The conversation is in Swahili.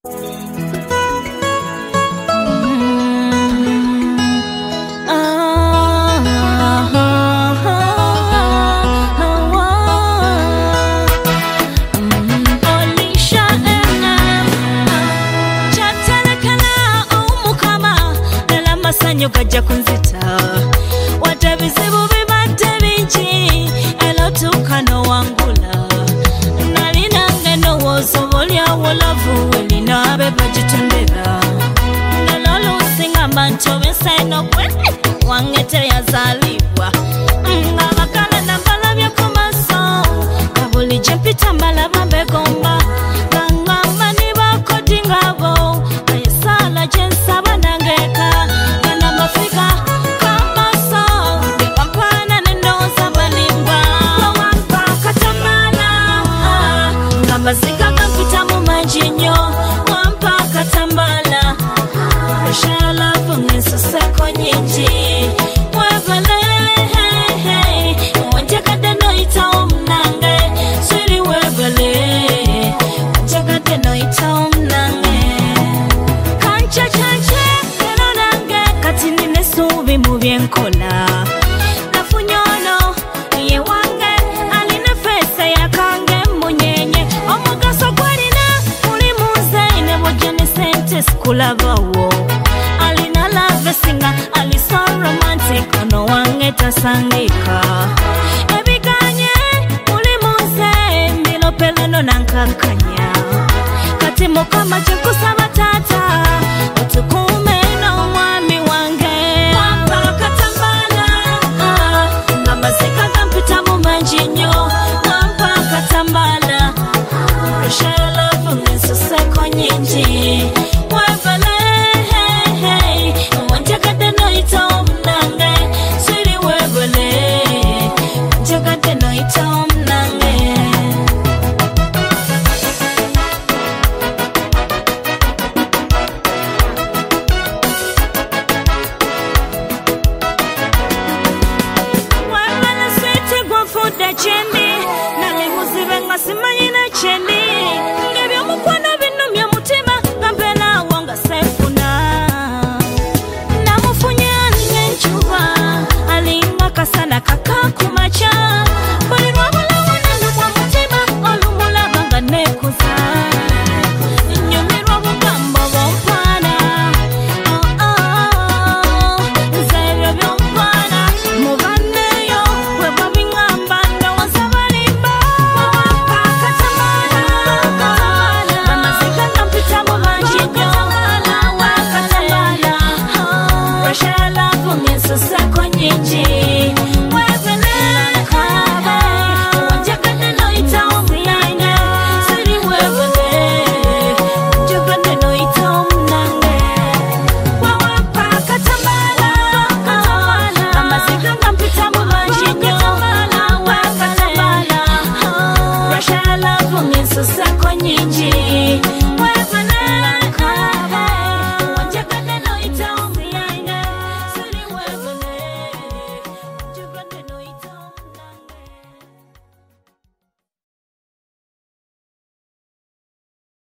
Kajja kunzita watabizibu bibadde bingi elotuuka n'owangula nalina ng'endowooza oboolyawo lavu elina abe bagitondera nololuusi ngamba nti obensaino gwe wange teyazaalibwa nga bakala nambalabye ku maaso nga buli gye mpita mbalaba mbegomba ngamba nibakodi ngabo ayesaala gye nsaba nangeeka Africa, kama so, kampana nendoza balimba. Wampa katamala, ngambazika kampita mu majinyo. Wampa katamala, shala fungeso seko nyingi. Webale, wanjakade no ita omnange. Siri webale, wanjakade no ita omnange. Kancha chanche. Subi mu byenkola nafunyono ye wange alina fesa yakange munyenye omugaso gwalina muli muze ne bojjane sente sikulabawo alina love singa ali so romantic ono wange tasangika ebiganye muli muze mbilopelano nankakanya kati mukama kyekusaba taata otukume n'omwami wange Sika mu manjinyo wampa katambala Shall love me so seko nyingi